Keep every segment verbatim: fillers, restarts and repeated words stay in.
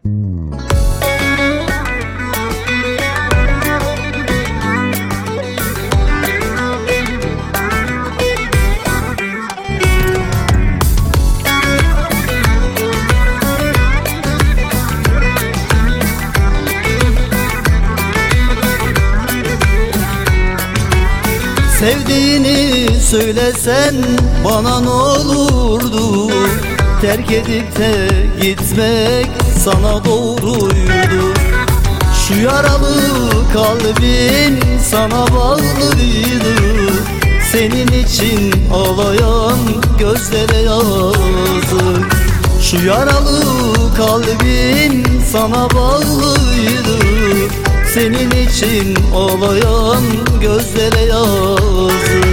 Sevdiğini söylesen bana ne olurdu? Terk edip de gitmek sana doğruydu. Şu yaralı kalbim sana bağlıydı. Senin için ağlayan gözlere yazık. Şu yaralı kalbim sana bağlıydı. Senin için ağlayan gözlere yazık.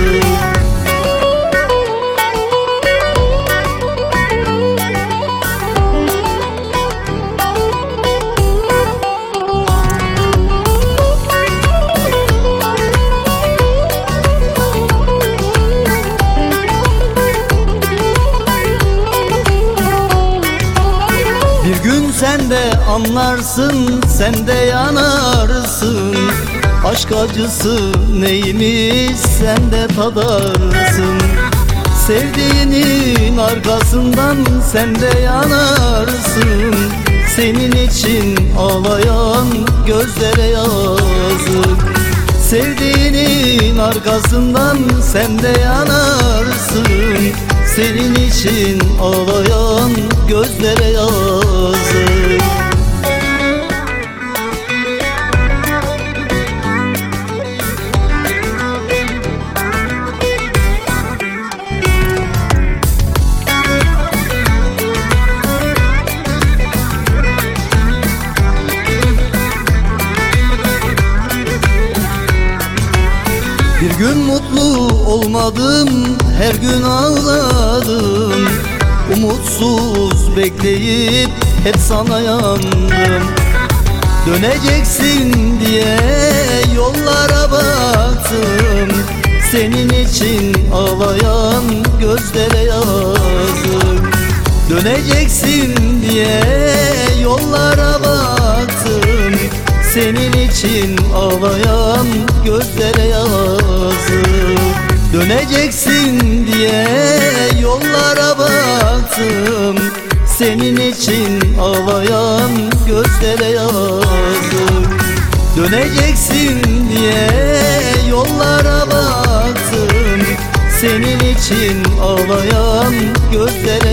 Bir gün sen de anlarsın, sen de yanarsın. Aşk acısı neymiş sen de tadarsın. Sevdiğinin arkasından sen de yanarsın. Senin için ağlayan gözlere yazık. Sevdiğinin arkasından sen de yanarsın. Senin için ağlayan gözlere yazık. Bir gün mutlu olmadım, her gün ağladım. Umutsuz bekleyip hep sana yandım. Döneceksin diye yollara baktım. Senin için ağlayan gözlere yazık. Döneceksin diye yollara baktım. Senin için ağlayan gözlere yazık. Döneceksin diye yollara baktım. Senin için ağlayan gözlere yazık. Döneceksin diye yollara baktım. Senin için ağlayan gözlere